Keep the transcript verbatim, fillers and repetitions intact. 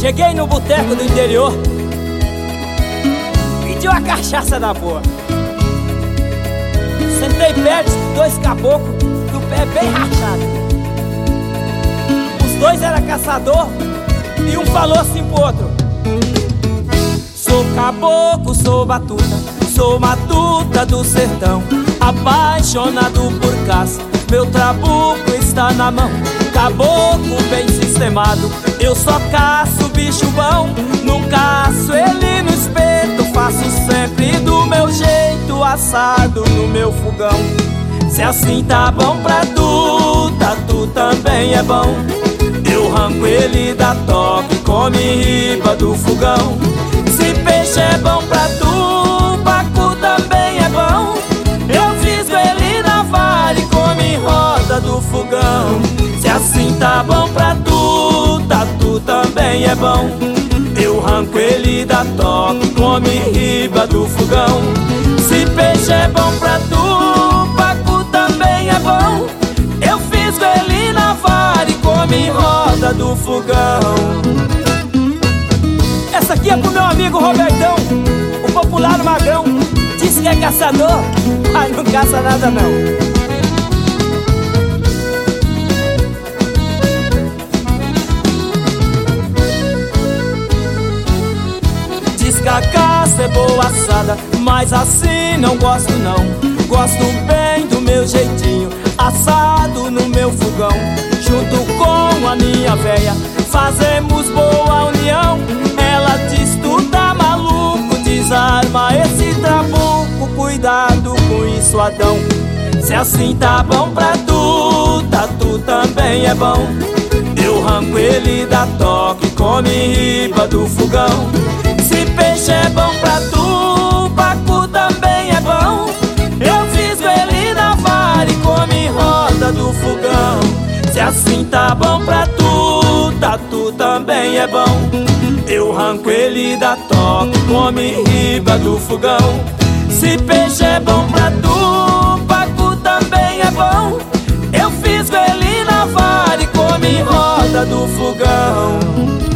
Cheguei no boteco do interior, pedi uma cachaça da boa. Sentei perto de dois caboclos, do pé bem rachado. Os dois eram caçador e um falou assim pro outro: sou caboclo, sou batuta, sou matuta do sertão, apaixonado por caça, meu trabuco está na mão. Caboclo bem sistemado, eu só caço bicho bom. Não caço ele no espeto, faço sempre do meu jeito, assado no meu fogão. Se assim tá bom pra tu, tatu também é bom. Eu arranco ele da toca e come riba do fogão. Se peixe é bom pra tu, pacu também é bom. Eu fisgo ele na vara e come roda do fogão. Se assim tá bom pra tu, tatu também é bom. Eu arranco ele da toca e come riba do fogão. Se peixe é bom pra tu, pacu também é bom. Eu fisgo ele na vara e come roda do fogão. Essa aqui é pro meu amigo Robertão, o popular magrão. Diz que é caçador, mas não caça nada não. Diz que a caça é boa assada, mas assim não gosto não. Gosto bem do meu jeitinho, assado no meu fogão. Junto com a minha véia, fazemos boa união. Ela diz tu tá maluco, desarma esse trabuco. Cuidado com isso, Adão. Se assim tá bom pra tu, tatu também é bom. Eu arranco ele da toca e come riba do fogão. Se peixe é bom pra tu, pacu também é bom. Eu fisgo ele na vara e come roda do fogão. Se assim tá bom pra tu, tatu também é bom. Eu arranco ele da toca e come riba do fogão. Se peixe é bom pra tu, pacu também é bom. Eu fisgo ele na vara e come roda do fogão.